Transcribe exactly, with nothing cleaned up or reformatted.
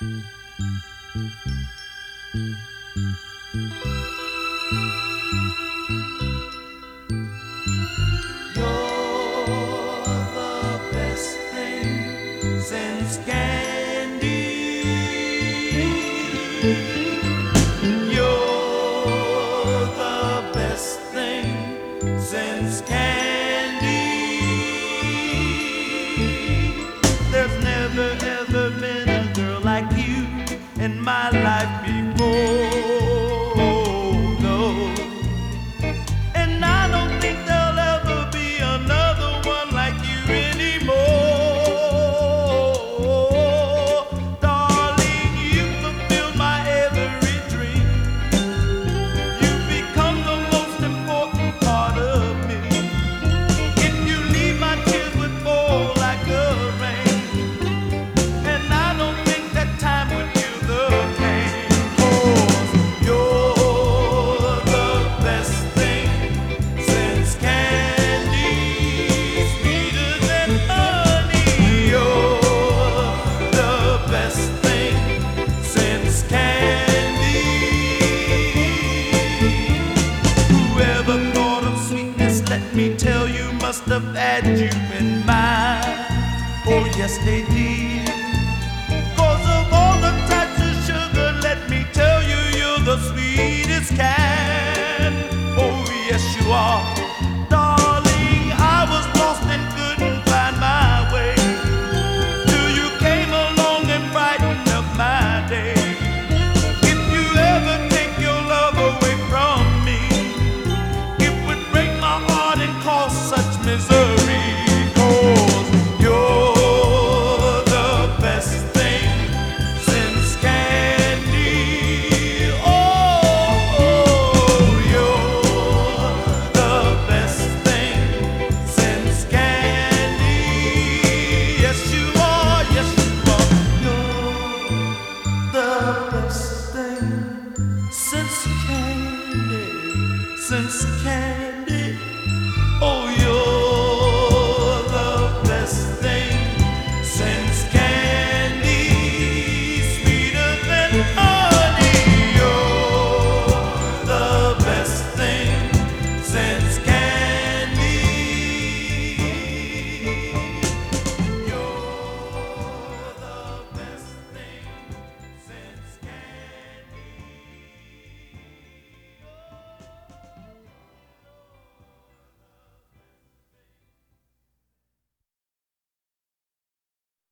Since candy, you're the best thing since candy. There's never ever been a girl like you in my life before, no. And I don't think there'll ever be another one like you anymore. Let me tell you, must have had you in mind. Oh yes, they did.